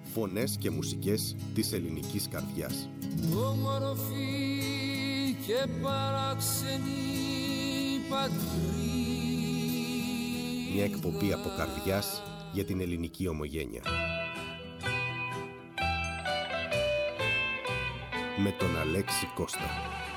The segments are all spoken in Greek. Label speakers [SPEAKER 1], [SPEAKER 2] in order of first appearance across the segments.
[SPEAKER 1] Φωνές και μουσικές της ελληνικής καρδιάς.
[SPEAKER 2] Όμορφη και παράξενη πατρίδα.
[SPEAKER 1] Μια εκπομπή από καρδιάς για την ελληνική ομογένεια. Με τον Αλέξη Κώστα.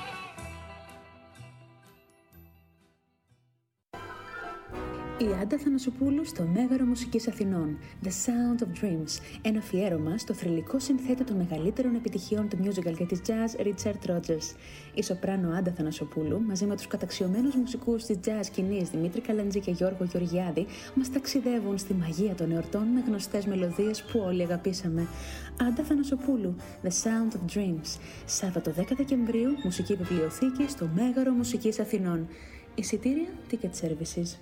[SPEAKER 3] Η Άντα Θανασοπούλου στο Μέγαρο Μουσικής Αθηνών, The Sound of Dreams, ένα αφιέρωμα στο θρυλικό συνθέτη των μεγαλύτερων επιτυχιών του musical και της jazz, Richard Rodgers. Η σοπράνο Άντα Θανασοπούλου, μαζί με τους καταξιωμένους μουσικούς της jazz σκηνής Δημήτρη Καλαντζή και Γιώργο Γεωργιάδη, μας ταξιδεύουν στη μαγεία των εορτών με γνωστές μελωδίες που όλοι αγαπήσαμε. Άντα Θανασοπούλου, The Sound of Dreams, Σάββατο 10 Δεκεμβρίου, μουσική βιβλιοθήκη στο Μέγαρο Μουσικής Αθηνών. Εισιτήρια Ticket Services.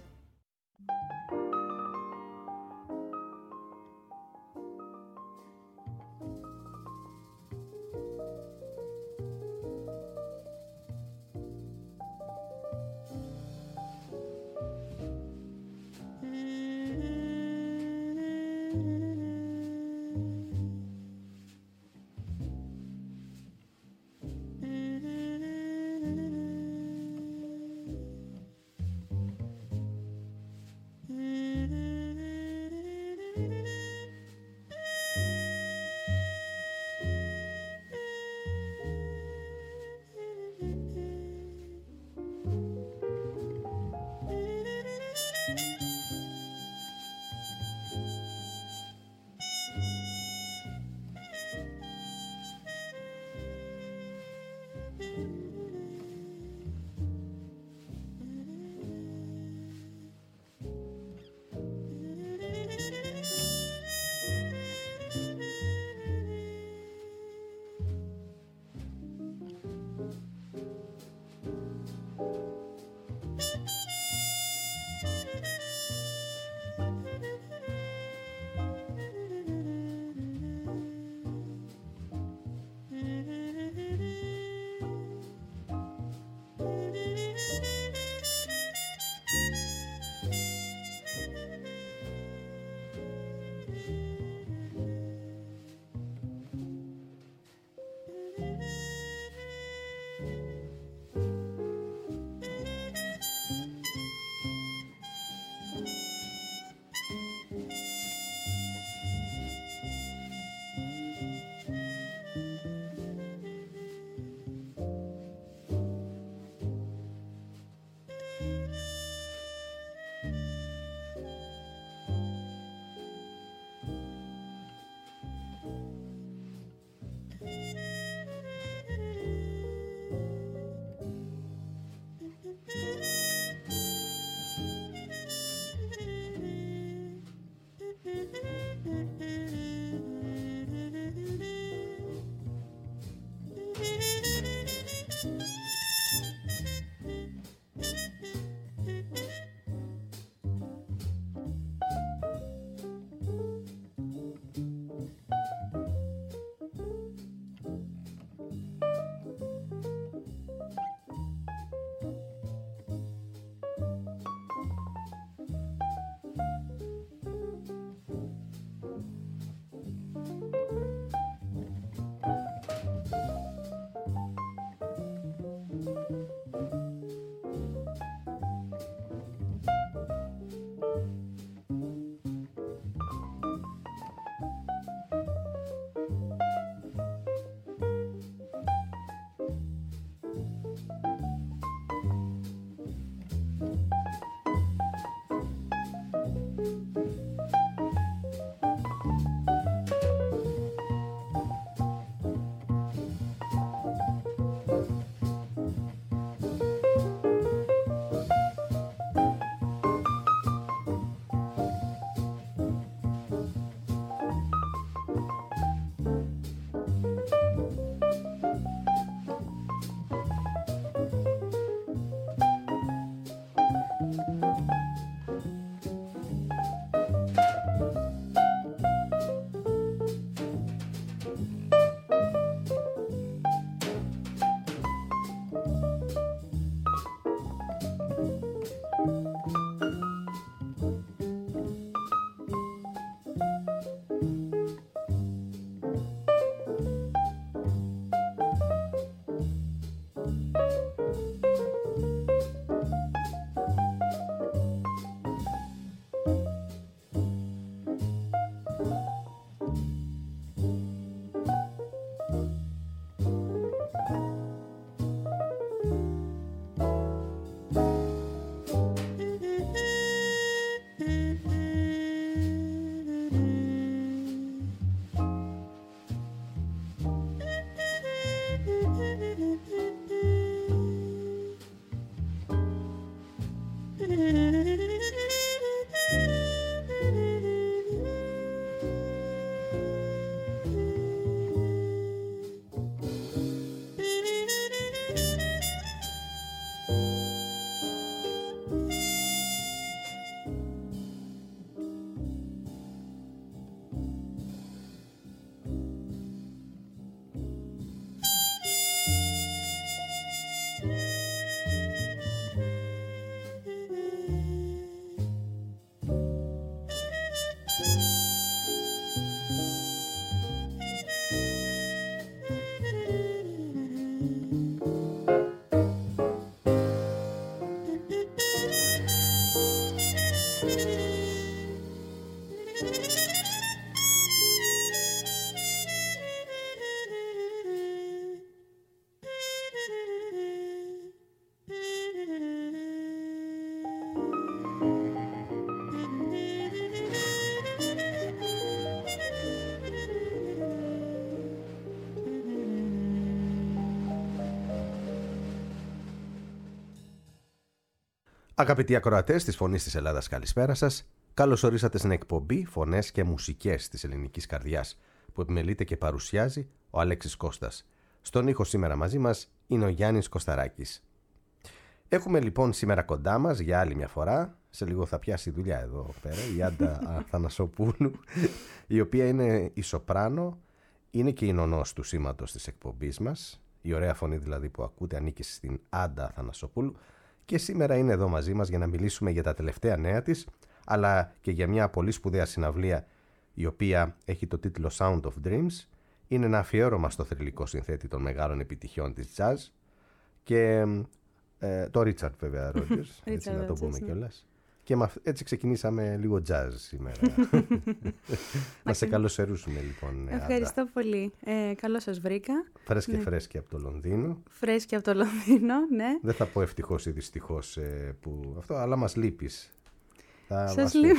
[SPEAKER 1] Αγαπητοί ακροατές της Φωνής της Ελλάδας, καλησπέρα σας. Καλώς ορίσατε στην εκπομπή Φωνές και Μουσικές της Ελληνικής Καρδιάς, που επιμελείται και παρουσιάζει ο Αλέξης Κώστας. Στον ήχο σήμερα μαζί μας είναι ο Γιάννης Κωσταράκης. Έχουμε λοιπόν σήμερα κοντά μας για άλλη μια φορά, σε λίγο θα πιάσει δουλειά εδώ πέρα, η Άντα Αθανασοπούλου, η οποία είναι η σοπράνο, είναι και η νονός του σήματος της εκπομπής μας. Η ωραία φωνή δηλαδή που ακούτε ανήκει στην Άντα Αθανασοπούλου. Και σήμερα είναι εδώ μαζί μας για να μιλήσουμε για τα τελευταία νέα της, αλλά και για μια πολύ σπουδαία συναυλία η οποία έχει το τίτλο Sound of Dreams. Είναι ένα αφιέρωμα στο θρυλικό συνθέτη των μεγάλων επιτυχιών της jazz και το Richard βέβαια Rogers, έτσι να το πούμε κιόλας. Και έτσι ξεκινήσαμε λίγο jazz σήμερα. Να σε καλωσορίσουμε λοιπόν.
[SPEAKER 4] Ευχαριστώ πολύ. Καλώς σας βρήκα.
[SPEAKER 1] Φρέσκια από το Λονδίνο.
[SPEAKER 4] Φρέσκια από το Λονδίνο, ναι.
[SPEAKER 1] Δεν θα πω ευτυχώς ή δυστυχώς που αυτό, αλλά μας λείπεις.
[SPEAKER 4] Σας λείπει.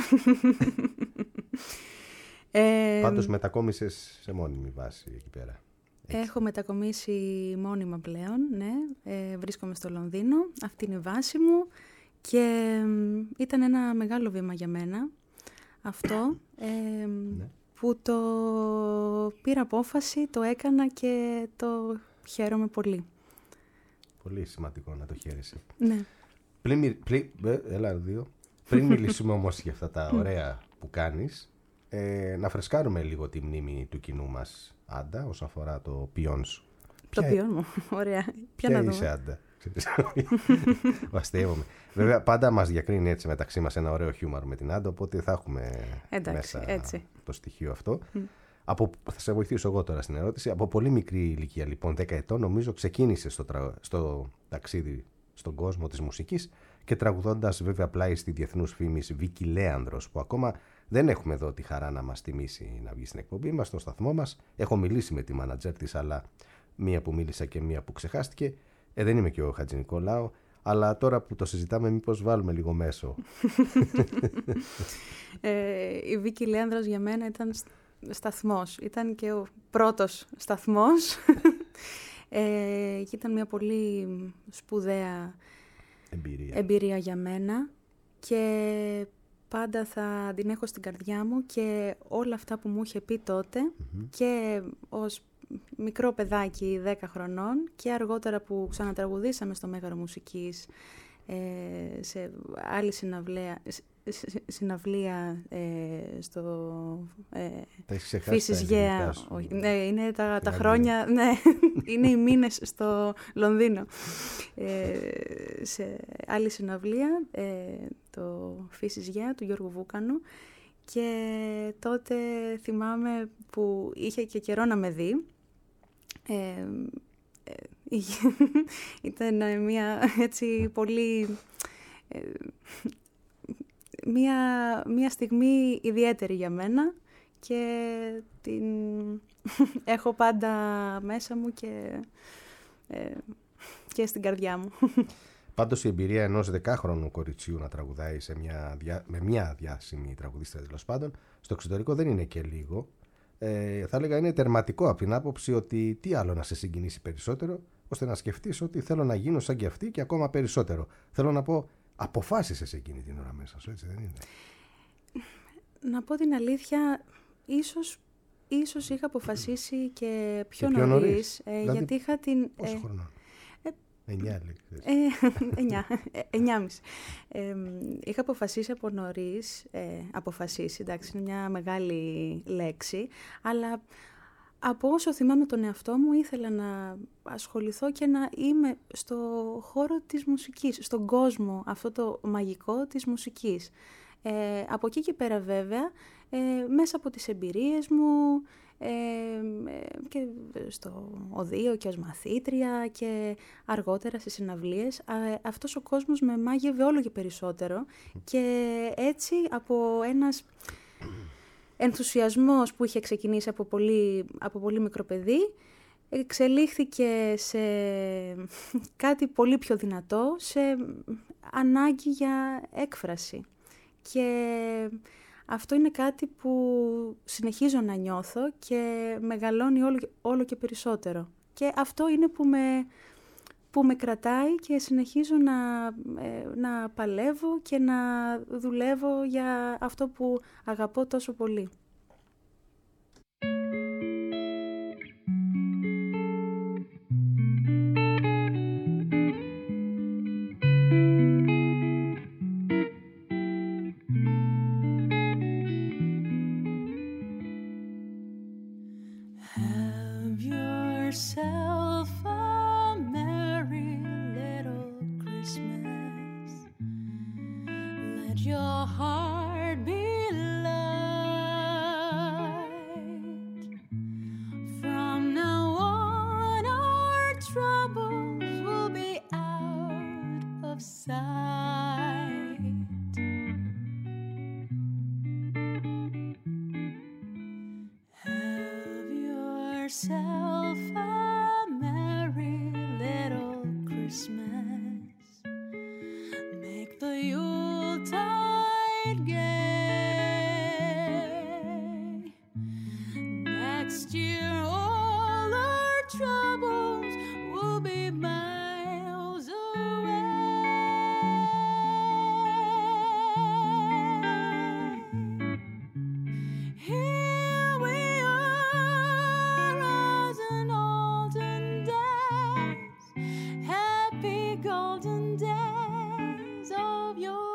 [SPEAKER 1] Πάντως μετακόμισες σε μόνιμη βάση εκεί πέρα. Έτσι.
[SPEAKER 4] Έχω μετακομίσει μόνιμα πλέον, ναι. Βρίσκομαι στο Λονδίνο. Αυτή είναι η βάση μου. Και ήταν ένα μεγάλο βήμα για μένα αυτό, που το πήρα απόφαση, το έκανα και το χαίρομαι πολύ.
[SPEAKER 1] Πολύ σημαντικό να το χαίρεσαι.
[SPEAKER 4] Ναι.
[SPEAKER 1] Πριν μιλήσουμε όμως για αυτά τα ωραία που κάνεις, να φρεσκάρουμε λίγο τη μνήμη του κοινού μας, Άντα, όσον αφορά το ποιόν σου.
[SPEAKER 4] Το ποιόν μου, ωραία.
[SPEAKER 1] Ποια είσαι, Άντα? Αστείευομαι. Βέβαια πάντα μας διακρίνει έτσι μεταξύ μας ένα ωραίο χιούμαρ με την Άντα, οπότε θα έχουμε μέσα έτσι το στοιχείο αυτό. Θα σε βοηθήσω εγώ τώρα στην ερώτηση. Από πολύ μικρή ηλικία λοιπόν, 10 ετών νομίζω, ξεκίνησε στο ταξίδι στον κόσμο της μουσικής και τραγουδώντας βέβαια πλάι στη διεθνούς φήμης Βίκη Λέανδρος, που ακόμα δεν έχουμε εδώ τη χαρά να μας τιμήσει να βγει στην εκπομπή μας, στο σταθμό μας. Έχω μιλήσει με τη μάνατζερ της, αλλά μία που μίλησα και μία που ξεχάστηκε. Δεν είμαι και ο Χατζηνικολάου, αλλά τώρα που το συζητάμε μήπως βάλουμε λίγο μέσο.
[SPEAKER 4] Η Βίκη Λέανδρος για μένα ήταν σταθμός. Ήταν και ο πρώτος σταθμός. Και ήταν μια πολύ σπουδαία εμπειρία για μένα. Και πάντα θα την έχω στην καρδιά μου και όλα αυτά που μου είχε πει τότε και ως μικρό παιδάκι 10 χρονών και αργότερα που ξανατραγουδήσαμε στο Μέγαρο Μουσικής σε άλλη συναυλία στο Φύσης Γέα. Ναι, είναι τα χρόνια, ναι, είναι οι μήνες στο Λονδίνο. Σε άλλη συναυλία, το Φύσης Γέα του Γιώργου Βούκανου. Και τότε θυμάμαι που είχε και καιρό να με δει. Ήταν μια έτσι πολύ... μια στιγμή ιδιαίτερη για μένα και την έχω πάντα μέσα μου και στην καρδιά μου.
[SPEAKER 1] Πάντως η εμπειρία ενός 10χρονου κοριτσιού να τραγουδάει με μια διάσημη τραγουδίστρια τέλος πάντων στο εξωτερικό δεν είναι και λίγο. Θα έλεγα είναι τερματικό από την άποψη ότι τι άλλο να σε συγκινήσει περισσότερο, ώστε να σκεφτείς ότι θέλω να γίνω σαν και αυτή και ακόμα περισσότερο. Θέλω να πω, αποφάσισες εκείνη την ώρα μέσα σου, έτσι δεν είναι?
[SPEAKER 4] Να πω την αλήθεια, ίσως είχα αποφασίσει και πιο νωρίς, δηλαδή, γιατί είχα την...
[SPEAKER 1] Πόσο χρονών? 9
[SPEAKER 4] είχα αποφασίσει από νωρίς, εντάξει, είναι μια μεγάλη λέξη, αλλά από όσο θυμάμαι τον εαυτό μου ήθελα να ασχοληθώ και να είμαι στο χώρο της μουσικής, στον κόσμο αυτό το μαγικό της μουσικής. Από εκεί και πέρα βέβαια, μέσα από τις εμπειρίες μου, και στο οδείο και ως μαθήτρια και αργότερα στις συναυλίες, αυτός ο κόσμος με μάγευε όλο και περισσότερο και έτσι από ένας ενθουσιασμός που είχε ξεκινήσει από πολύ μικρό παιδί εξελίχθηκε σε κάτι πολύ πιο δυνατό, σε ανάγκη για έκφραση. Και αυτό είναι κάτι που συνεχίζω να νιώθω και μεγαλώνει όλο και περισσότερο. Και αυτό είναι που με κρατάει και συνεχίζω να παλεύω και να δουλεύω για αυτό που αγαπώ τόσο πολύ.
[SPEAKER 5] Have yourself a merry little Christmas. Let your heart be light. From now on, our troubles will be out of sight. Have yourself a merry little Christmas. Make the Yuletide gay. Next year all our troubles will be miles away. Here we are as in olden days, happy golden days of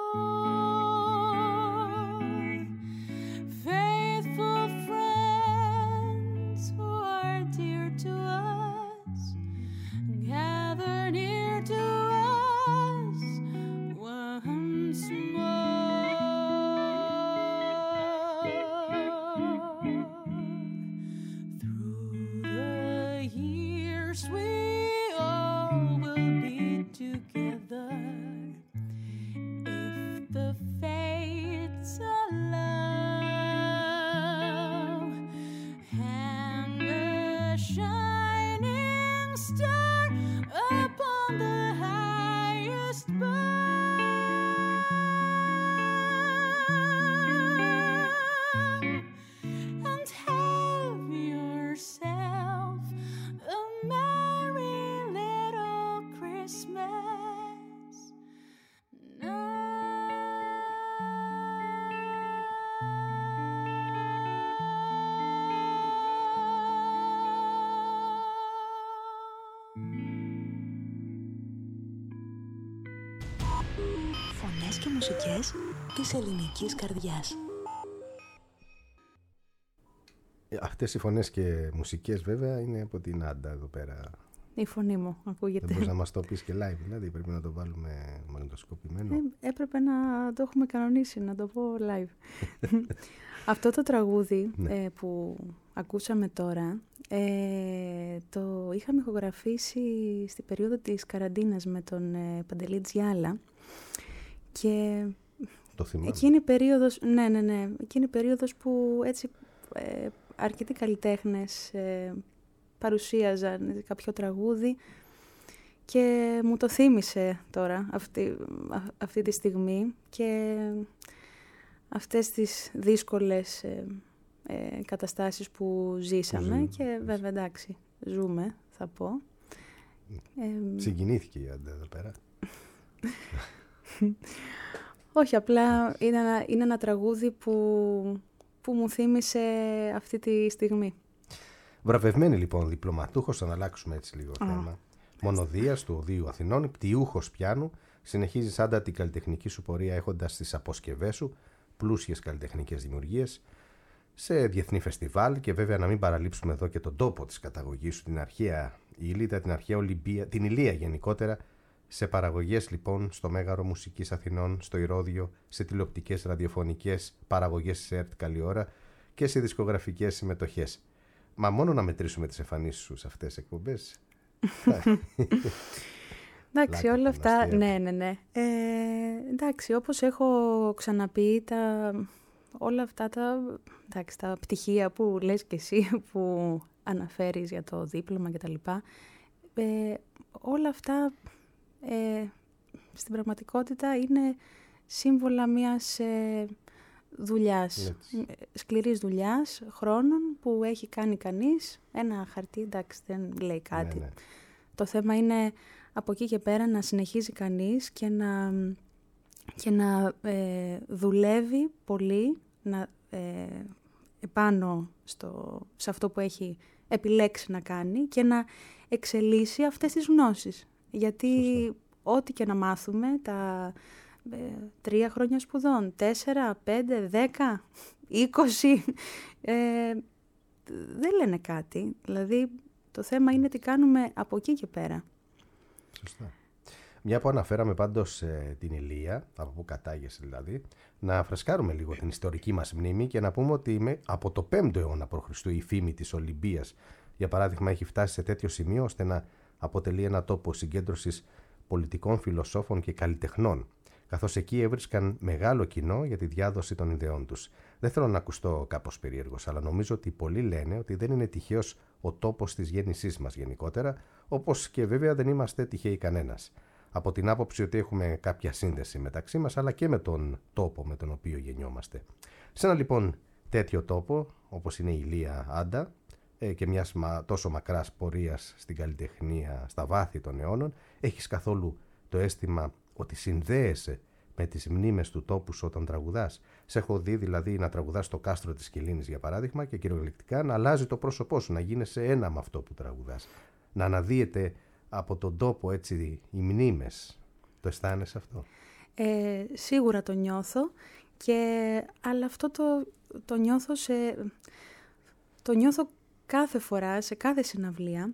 [SPEAKER 5] yore. Faithful friends who are dear to us, gather near to us once more. Through the years we all will be together, if the fates allow, and a shining star upon the highest bough, and have yourself a merry little Christmas
[SPEAKER 3] Φωνές και μουσικές της ελληνικής καρδιάς.
[SPEAKER 1] Αυτές οι φωνές και μουσικές βέβαια είναι από την Άντα εδώ πέρα.
[SPEAKER 4] Η φωνή μου ακούγεται.
[SPEAKER 1] Δεν μπορείς να μας το πεις και live, δηλαδή πρέπει να το βάλουμε μαγνητοσκοπημένο.
[SPEAKER 4] Έπρεπε να το έχουμε κανονίσει, να το πω live. Αυτό το τραγούδι που ακούσαμε τώρα, το είχαμε ηχογραφήσει στην περίοδο της καραντίνας με τον Παντελή Τζιάλα. Και
[SPEAKER 1] Το θυμάμαι.
[SPEAKER 4] εκείνη η περίοδος, ναι, εκείνη η περίοδος που έτσι αρκετοί καλλιτέχνες παρουσίαζαν κάποιο τραγούδι και μου το θύμισε τώρα αυτή τη στιγμή και αυτές τις δύσκολες καταστάσεις που ζήσαμε και βέβαια εντάξει, ζούμε θα πω.
[SPEAKER 1] Συγκινήθηκε η Άντα εδώ πέρα.
[SPEAKER 4] Όχι, απλά είναι ένα τραγούδι που μου θύμισε αυτή τη στιγμή.
[SPEAKER 1] Βραβευμένη λοιπόν διπλωματούχος, να αλλάξουμε έτσι λίγο θέμα. Μονοδίας του Οδείου Αθηνών, πτυούχος πιάνου, συνεχίζεις Άντα την καλλιτεχνική σου πορεία έχοντας τις αποσκευές σου πλούσιες καλλιτεχνικές δημιουργίες σε διεθνή φεστιβάλ και βέβαια να μην παραλείψουμε εδώ και τον τόπο της καταγωγής σου, την αρχαία Ήλιδα, την αρχαία Ολυμπία, την Ηλία γενικότερα, σε παραγωγές λοιπόν στο Μέγαρο Μουσικής Αθηνών, στο Ηρώδειο, σε τηλεοπτικές ραδιοφωνικές παραγωγές της ΕΡΤ καλή ώρα και σε δισκογραφικές συμμετοχές. Μα μόνο να μετρήσουμε τις εμφανίσεις σου σε αυτές τις εκπομπές.
[SPEAKER 4] Εντάξει, όλα αυτά, ναι. Εντάξει, όπως έχω ξαναπεί, όλα αυτά τα πτυχία που λες και εσύ, που αναφέρεις για το δίπλωμα κτλ. Όλα αυτά στην πραγματικότητα είναι σύμβολα μιας δουλειάς, σκληρής δουλειάς, χρόνων που έχει κάνει κανείς. Ένα χαρτί, εντάξει, δεν λέει κάτι. Ναι. Το θέμα είναι από εκεί και πέρα να συνεχίζει κανείς και να δουλεύει πολύ επάνω σε αυτό που έχει επιλέξει να κάνει και να εξελίσσει αυτές τις γνώσεις. Γιατί ό,τι και να μάθουμε, τα 3 χρόνια σπουδών, 4, 5, 10, 20, δεν λένε κάτι. Δηλαδή, το θέμα είναι τι κάνουμε από εκεί και πέρα.
[SPEAKER 1] Σωστά. Μια που αναφέραμε πάντως την Ηλία, από που κατάγεσαι δηλαδή, να φρεσκάρουμε λίγο την ιστορική μας μνήμη και να πούμε ότι από το 5ο αιώνα π.Χ. η φήμη της Ολυμπίας, για παράδειγμα, έχει φτάσει σε τέτοιο σημείο ώστε να αποτελεί ένα τόπο συγκέντρωσης πολιτικών, φιλοσόφων και καλλιτεχνών, καθώς εκεί έβρισκαν μεγάλο κοινό για τη διάδοση των ιδεών τους. Δεν θέλω να ακουστώ κάπως περίεργος, αλλά νομίζω ότι πολλοί λένε ότι δεν είναι τυχαίος ο τόπος της γέννησής μας γενικότερα, όπως και βέβαια δεν είμαστε τυχαίοι κανένας. Από την άποψη ότι έχουμε κάποια σύνδεση μεταξύ μας, αλλά και με τον τόπο με τον οποίο γεννιόμαστε. Σε ένα λοιπόν τέτοιο τόπο, όπως είναι η Ηλία Άντα, και μιας τόσο μακράς πορείας στην καλλιτεχνία στα βάθη των αιώνων, έχεις καθόλου το αίσθημα ότι συνδέεσαι με τις μνήμες του τόπου σου όταν τραγουδάς? Σε έχω δει δηλαδή να τραγουδάς στο κάστρο της Κιλίνης, για παράδειγμα, και κυριολεκτικά να αλλάζει το πρόσωπό σου, να γίνεσαι ένα με αυτό που τραγουδάς. Να αναδύεται από τον τόπο έτσι οι μνήμες. Το αισθάνεσαι αυτό?
[SPEAKER 4] Σίγουρα το νιώθω, αλλά αυτό το νιώθω το νιώθω κάθε φορά, σε κάθε συναυλία.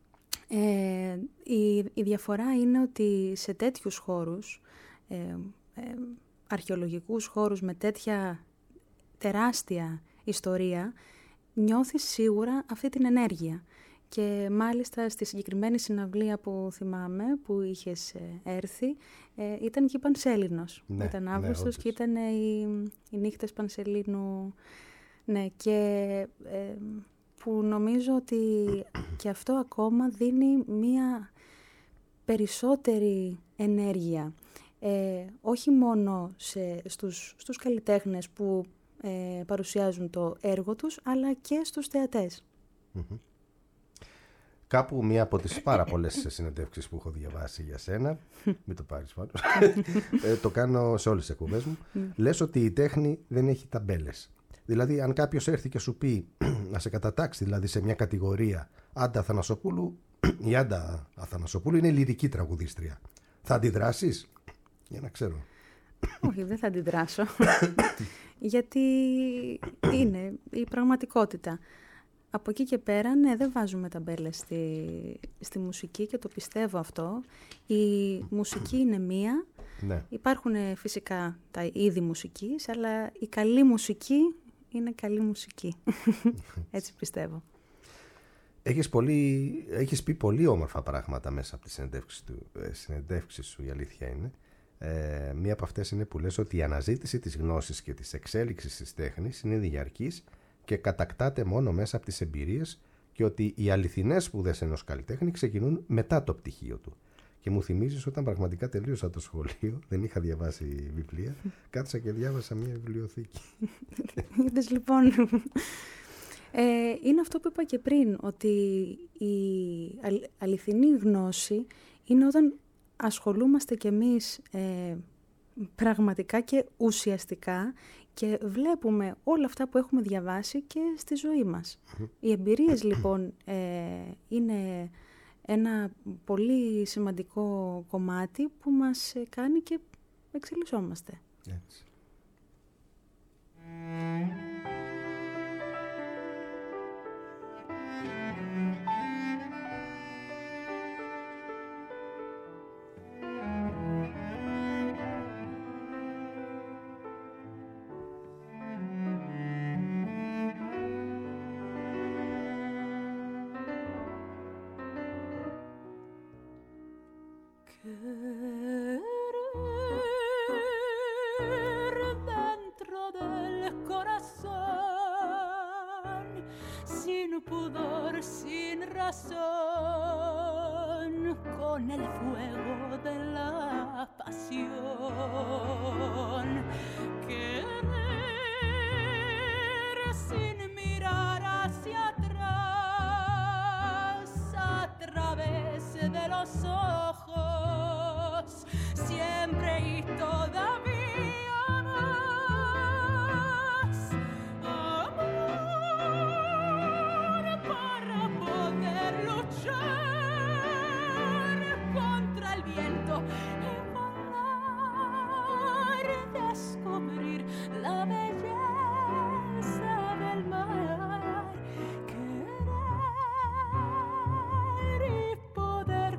[SPEAKER 4] Η διαφορά είναι ότι σε τέτοιους χώρους, αρχαιολογικούς χώρους με τέτοια τεράστια ιστορία, νιώθεις σίγουρα αυτή την ενέργεια. Και μάλιστα στη συγκεκριμένη συναυλία που θυμάμαι, που είχες έρθει, ήταν και η Πανσέλινος. Ναι, ήταν Αύγουστος και ήταν οι νύχτες Πανσελίνου. Ναι, και που νομίζω ότι και αυτό ακόμα δίνει μία περισσότερη ενέργεια. Όχι μόνο στους καλλιτέχνες που παρουσιάζουν το έργο τους, αλλά και στους θεατές.
[SPEAKER 1] Mm-hmm. Κάπου μία από τις πάρα πολλές συνεντεύξεις που έχω διαβάσει για σένα, μην το πάρεις πάνω, το κάνω σε όλες τις εκπομπές μου, λες ότι η τέχνη δεν έχει ταμπέλες. Δηλαδή, αν κάποιος έρθει και σου πει να σε κατατάξει δηλαδή σε μια κατηγορία Άντα Αθανασοπούλου, η Άντα Αθανασοπούλου είναι λυρική τραγουδίστρια, θα αντιδράσεις? Για να ξέρω.
[SPEAKER 4] Όχι, δεν θα αντιδράσω. Γιατί είναι η πραγματικότητα. Από εκεί και πέρα, ναι, δεν βάζουμε ταμπέλες στη μουσική και το πιστεύω αυτό. Η μουσική είναι μία. Ναι. Υπάρχουν φυσικά τα είδη μουσικής, αλλά η καλή μουσική είναι καλή μουσική. Έτσι πιστεύω.
[SPEAKER 1] Έχεις πει πολύ όμορφα πράγματα μέσα από τις συνεντεύξεις σου, η αλήθεια είναι. Μία από αυτές είναι που λες ότι η αναζήτηση της γνώσης και της εξέλιξης της τέχνης είναι διαρκής και κατακτάται μόνο μέσα από τις εμπειρίες και ότι οι αληθινές σπουδές ενός καλλιτέχνη ξεκινούν μετά το πτυχίο του. Και μου θυμίζεις όταν πραγματικά τελείωσα το σχολείο, δεν είχα διαβάσει βιβλία, κάθισα και διάβασα μια βιβλιοθήκη.
[SPEAKER 4] Είδες λοιπόν, είναι αυτό που είπα και πριν, ότι η αληθινή γνώση είναι όταν ασχολούμαστε κι εμείς πραγματικά και ουσιαστικά και βλέπουμε όλα αυτά που έχουμε διαβάσει και στη ζωή μας. Οι εμπειρίες λοιπόν είναι ένα πολύ σημαντικό κομμάτι που μας κάνει και εξελισσόμαστε.
[SPEAKER 1] Έτσι.
[SPEAKER 5] pudor, sin razón, con el fuego de la pasión. Querer sin mirar hacia atrás, a través de los ojos, siempre y todavía más. Amor para poder luchar contra el viento y volar, descubrir la belleza del mar, querer y poder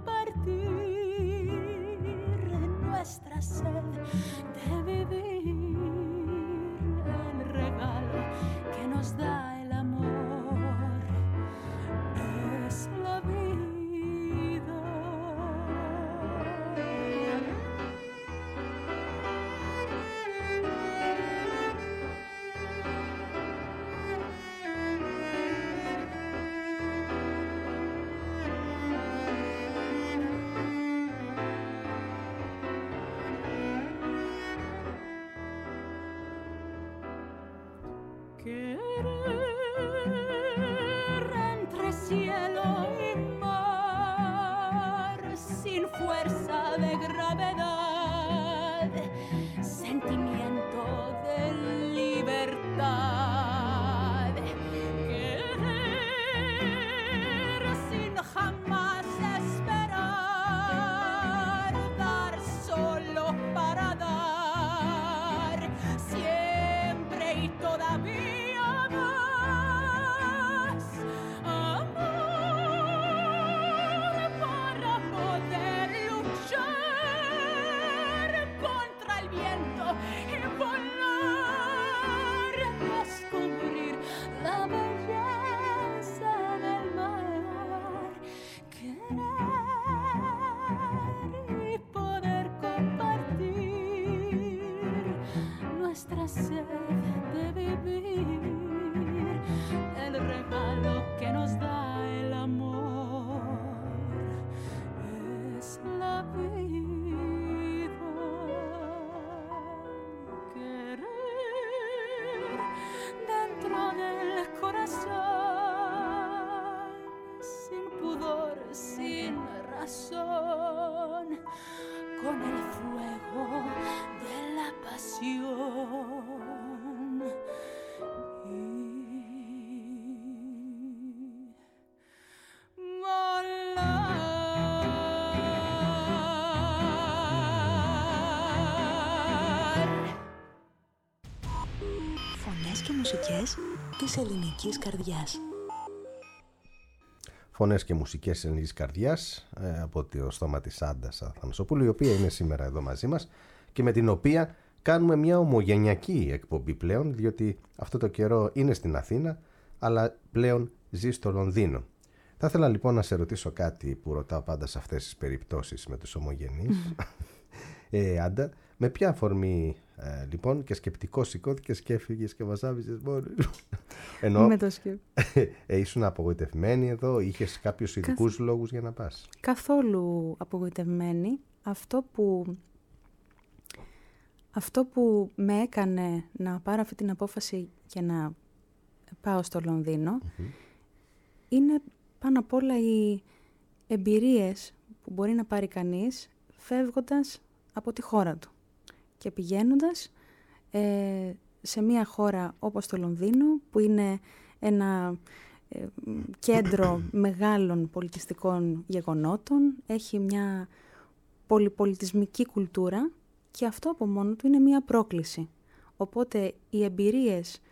[SPEAKER 5] compartir nuestra sed de vivir, el regalo que nos da el amor es la vida. Querer entre cielo y mar, sin fuerza de gravedad, sentimiento de libertad. Querer sin jamás esperar, dar solo para dar, siempre y todavía más. Amor para poder luchar contra el viento y volar, descubrir la belleza del mar, querer y poder compartir nuestra sed de vivir, el regalo que nos da el amor es la vida. Querer dentro del corazón, sin pudor, sin razón, con el fuego de la pasión y volar.
[SPEAKER 3] Φωνές και μουσικές της ελληνικής καρδιάς.
[SPEAKER 1] Φωνές και μουσικές της ελληνικής καρδιάς από το στόμα της Άντας Αθανασοπούλου, η οποία είναι σήμερα εδώ μαζί μας και με την οποία κάνουμε μια ομογενειακή εκπομπή πλέον, διότι αυτό το καιρό είναι στην Αθήνα, αλλά πλέον ζει στο Λονδίνο. Θα ήθελα λοιπόν να σε ρωτήσω κάτι που ρωτάω πάντα σε αυτές τις περιπτώσεις με τους ομογενείς. Άντα, με ποια αφορμή λοιπόν και σκεπτικό σηκώθηκες και έφυγες και μας άφησες μόνο? Ενώ
[SPEAKER 4] Με το σκέφτομαι.
[SPEAKER 1] ήσουν απογοητευμένη εδώ, είχες κάποιους ειδικούς λόγους για να πας?
[SPEAKER 4] Καθόλου απογοητευμένη. Αυτό που με έκανε να πάρω αυτή την απόφαση και να πάω στο Λονδίνο είναι πάνω απ' όλα οι εμπειρίες που μπορεί να πάρει κανείς φεύγοντας από τη χώρα του και πηγαίνοντας σε μια χώρα όπως το Λονδίνο, που είναι ένα κέντρο μεγάλων πολιτιστικών γεγονότων, έχει μια πολυπολιτισμική κουλτούρα και αυτό από μόνο του είναι μια πρόκληση. Οπότε οι εμπειρίες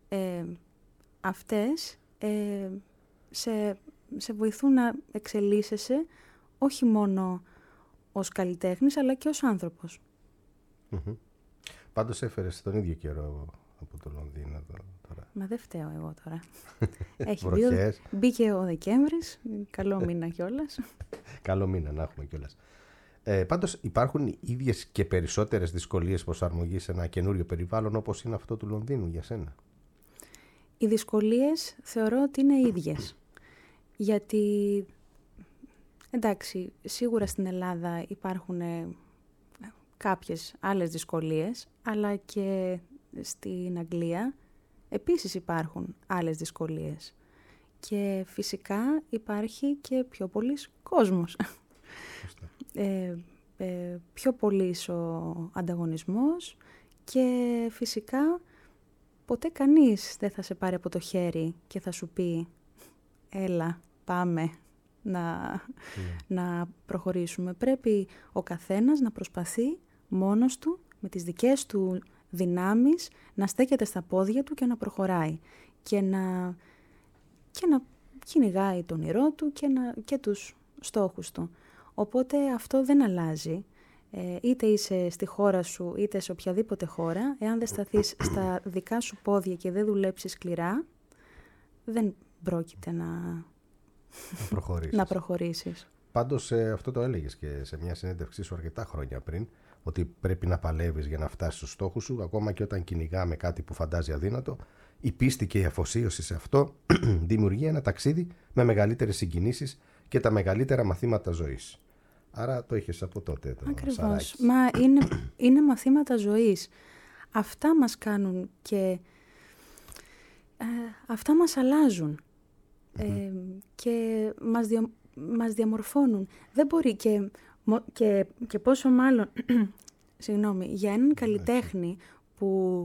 [SPEAKER 4] αυτές σε βοηθούν να εξελίσσεσαι όχι μόνο ως καλλιτέχνης, αλλά και ως άνθρωπος.
[SPEAKER 1] Πάντως έφερες τον ίδιο καιρό από το Λονδίνο εδώ τώρα.
[SPEAKER 4] Μα δεν φταίω εγώ τώρα. Μπήκε ο Δεκέμβρης, καλό μήνα κιόλας.
[SPEAKER 1] Καλό μήνα να έχουμε κιόλας. Πάντως υπάρχουν ίδιες και περισσότερες δυσκολίες προσαρμογής σε ένα καινούριο περιβάλλον όπως είναι αυτό του Λονδίνου για σένα?
[SPEAKER 4] Οι δυσκολίες θεωρώ ότι είναι ίδιες. Γιατί, εντάξει, σίγουρα στην Ελλάδα υπάρχουν κάποιες άλλες δυσκολίες, αλλά και στην Αγγλία επίσης υπάρχουν άλλες δυσκολίες. Και φυσικά υπάρχει και πιο πολύς κόσμος. Πιο πολύς ο ανταγωνισμός και φυσικά ποτέ κανείς δεν θα σε πάρει από το χέρι και θα σου πει έλα, πάμε να προχωρήσουμε. Πρέπει ο καθένας να προσπαθεί μόνος του, με τις δικές του δυνάμεις, να στέκεται στα πόδια του και να προχωράει. Και να κυνηγάει τον όνειρό του και τους στόχους του. Οπότε αυτό δεν αλλάζει. Είτε είσαι στη χώρα σου, είτε σε οποιαδήποτε χώρα, εάν δεν σταθείς στα δικά σου πόδια και δεν δουλέψεις σκληρά, δεν πρόκειται να προχωρήσεις.
[SPEAKER 1] Πάντως αυτό το έλεγες και σε μια συνέντευξή σου αρκετά χρόνια πριν, ότι πρέπει να παλεύεις για να φτάσεις στους στόχους σου, ακόμα και όταν κυνηγάμε κάτι που φαντάζει αδύνατο. Η πίστη και η αφοσίωση σε αυτό δημιουργεί ένα ταξίδι με μεγαλύτερες συγκινήσεις και τα μεγαλύτερα μαθήματα ζωής. Άρα το είχες από τότε το
[SPEAKER 4] Ακριβώς.
[SPEAKER 1] Σαράκι.
[SPEAKER 4] Μα είναι μαθήματα ζωής. Αυτά μας κάνουν και αυτά μας αλλάζουν και μας διαμορφώνουν. Δεν μπορεί και πόσο μάλλον συγγνώμη, για έναν καλλιτέχνη που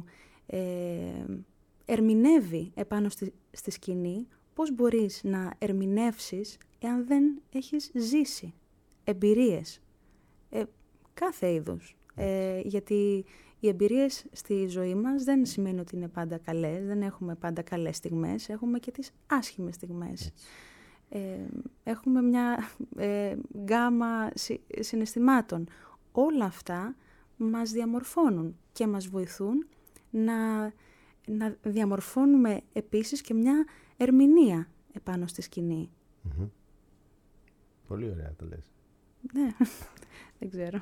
[SPEAKER 4] ερμηνεύει επάνω στη σκηνή, πώς μπορείς να ερμηνεύσεις εάν δεν έχεις ζήσει εμπειρίες, κάθε είδους. Γιατί οι εμπειρίες στη ζωή μας δεν σημαίνει ότι είναι πάντα καλές, δεν έχουμε πάντα καλές στιγμές, έχουμε και τις άσχημες στιγμές. Έχουμε μια γκάμα συναισθημάτων. Όλα αυτά μας διαμορφώνουν και μας βοηθούν να διαμορφώνουμε επίσης και μια ερμηνεία επάνω στη σκηνή.
[SPEAKER 1] Mm-hmm. Πολύ ωραία το λες.
[SPEAKER 4] Ναι, δεν ξέρω.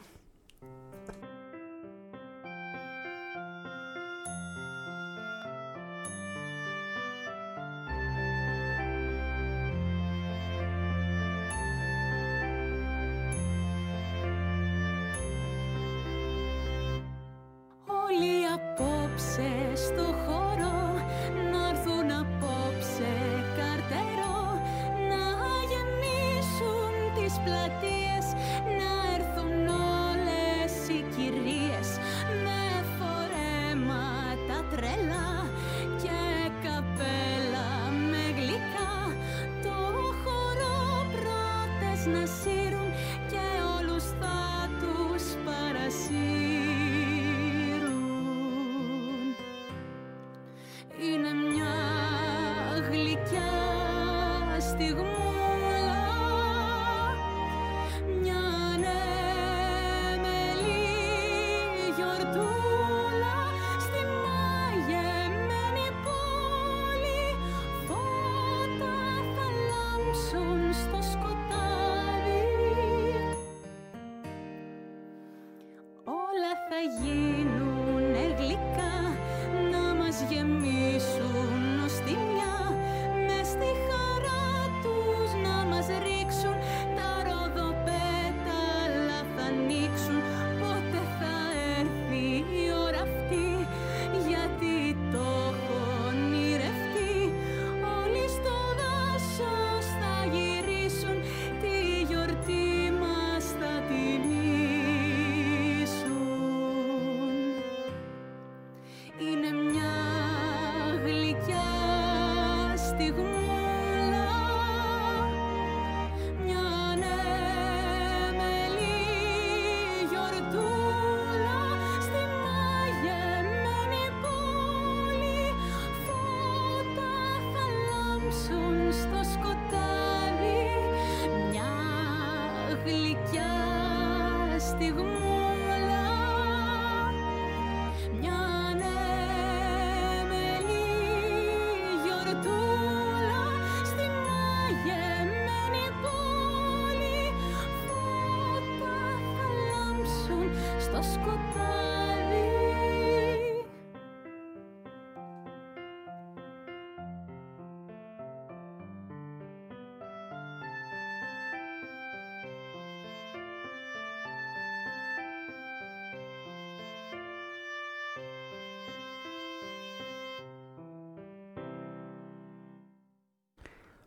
[SPEAKER 5] Όλοι απόψε στο χώρο να έρθουν απόψε καρτερό, να γεννήσουν τις πλατείες, να έρθουν όλες οι κυρίες με φορέματα τρελά και καπέλα με γλυκά, το χώρο πρώτες να σύρουν και όλους θα τους παρασύρουν.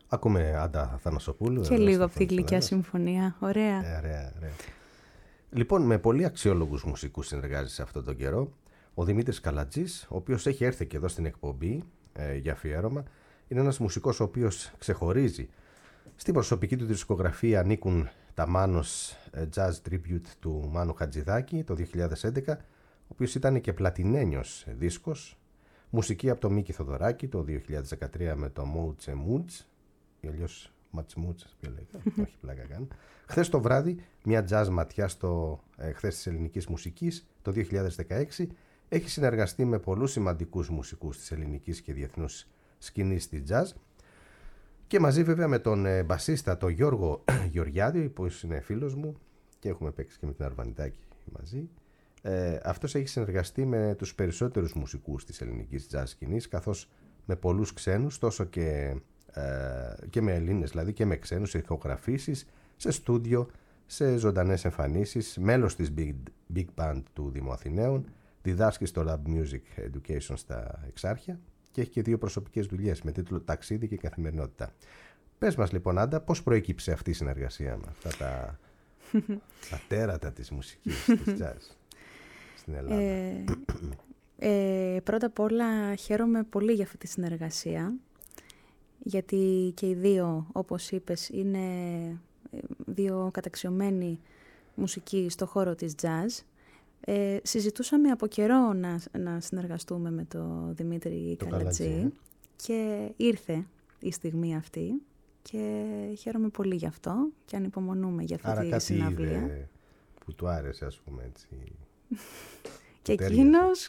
[SPEAKER 1] Ακούμε Άντα Θανασοπούλου.
[SPEAKER 4] Και λίγο από την Γλυκιά Συμφωνία. Ωραία.
[SPEAKER 1] Ωραία. Λοιπόν, με πολύ αξιόλογους μουσικούς συνεργάζεσαι αυτόν τον καιρό. Ο Δημήτρης Καλατζής, ο οποίος έχει έρθει και εδώ στην εκπομπή για αφιέρωμα, είναι ένας μουσικός ο οποίος ξεχωρίζει. Στην προσωπική του δισκογραφία ανήκουν τα Μάνος Jazz Tribute του Μάνου Χατζηδάκη το 2011, ο οποίος ήταν και πλατινένιος δίσκος. Μουσική από το Μίκη Θοδωράκη το 2013 με το Moods and Moods, ή αλλιώς Ματσμούτς, ποιο λέγεται, όχι πλάκα κάνω. Χθες το βράδυ, μια jazz ματιά στο χθες της ελληνικής μουσικής το 2016, έχει συνεργαστεί με πολλούς σημαντικούς μουσικούς της ελληνικής και διεθνούς σκηνής της jazz και μαζί βέβαια με τον μπασίστα τον Γιώργο Γεωργιάδη, που είναι φίλος μου και έχουμε παίξει και με την Αρβανιτάκη μαζί. Αυτός έχει συνεργαστεί με τους περισσότερους μουσικούς της ελληνικής jazz σκηνής, καθώς με πολλούς ξένους, τόσο και με Ελλήνες δηλαδή και με ξένους, σε ηχογραφήσεις, σε στούντιο, σε ζωντανές εμφανίσεις, μέλος της Big Band του Δήμου Αθηναίων, διδάσκει στο Lab Music Education στα Εξάρχεια και έχει και 2 προσωπικές δουλειές με τίτλο Ταξίδι και Καθημερινότητα. Πες μας λοιπόν, Άντα, πώς προέκυψε αυτή η συνεργασία με αυτά τα τέρατα της μουσικής, της jazz στην Ελλάδα?
[SPEAKER 4] Πρώτα απ' όλα χαίρομαι πολύ για αυτή τη συνεργασία, γιατί και οι δύο, όπως είπες, είναι 2 καταξιωμένοι μουσικοί στο χώρο της jazz. Συζητούσαμε από καιρό να συνεργαστούμε με τον Δημήτρη Καλατζή και ήρθε η στιγμή αυτή και χαίρομαι πολύ γι' αυτό και ανυπομονούμε για αυτή τη συναυλία.
[SPEAKER 1] Άρα κάτι που του άρεσε, ας πούμε, έτσι.
[SPEAKER 4] Και εκείνος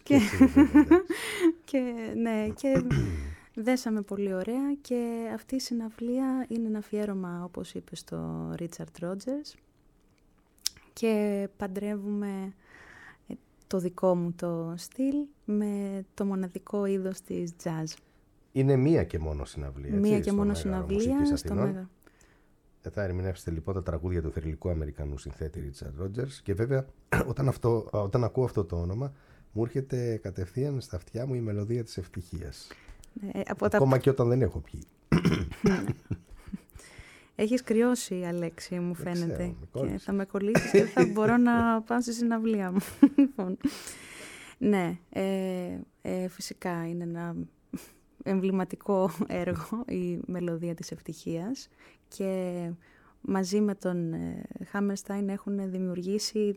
[SPEAKER 4] και δέσαμε πολύ ωραία και αυτή η συναυλία είναι ένα αφιέρωμα, όπως είπε, στο Ρίτσαρντ Ρότζερς και παντρεύουμε το δικό μου το στυλ με το μοναδικό είδος της jazz.
[SPEAKER 1] Είναι μία και μόνο συναυλία, έτσι?
[SPEAKER 4] Μία και μόνο συναυλία στο Μέγαρο.
[SPEAKER 1] Θα ερμηνεύσετε λοιπόν τα τραγούδια του θρυλικού Αμερικανού συνθέτη Ρίτσαρντ Ρότζερς και βέβαια όταν ακούω αυτό το όνομα μου έρχεται κατευθείαν στα αυτιά μου η μελωδία της ευτυχίας. Ακόμα και όταν δεν έχω πιει.
[SPEAKER 4] Έχεις κρυώσει, Αλέξη, μου φαίνεται. Και θα με κολλήσεις και θα μπορώ να πάω στη συναυλία μου. Ναι, φυσικά είναι ένα εμβληματικό έργο η μελωδία της ευτυχίας και μαζί με τον Χάμερστάιν έχουν δημιουργήσει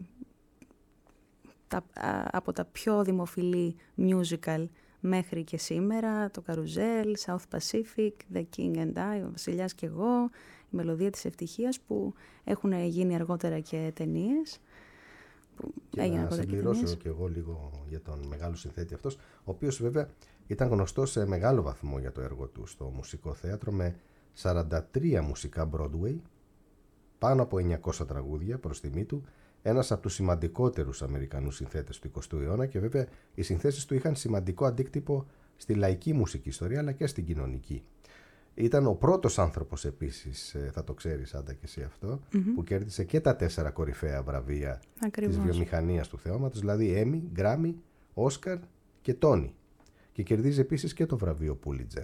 [SPEAKER 4] από τα πιο δημοφιλή musical μέχρι και σήμερα, το Καρουζέλ, South Pacific, The King and I, ο Βασιλιάς και εγώ, η μελωδία της ευτυχίας, που έχουν γίνει αργότερα και ταινίες.
[SPEAKER 1] Και να συμπληρώσω και εγώ λίγο για τον μεγάλο συνθέτη αυτός, ο οποίος βέβαια ήταν γνωστός σε μεγάλο βαθμό για το έργο του στο μουσικό θέατρο, με 43 μουσικά Broadway, πάνω από 900 τραγούδια προς τιμή του, ένας από τους σημαντικότερους Αμερικανούς συνθέτες του 20ου αιώνα και βέβαια οι συνθέσεις του είχαν σημαντικό αντίκτυπο στη λαϊκή μουσική ιστορία αλλά και στην κοινωνική. Ήταν ο πρώτος άνθρωπος επίσης, θα το ξέρεις Άντα και εσύ αυτό, που κέρδισε και τα 4 κορυφαία βραβεία της βιομηχανίας του θεώματος, δηλαδή Έμι, Γκράμι, Όσκαρ και Τόνι. Και κερδίζει επίσης και το βραβείο Πούλιτζερ.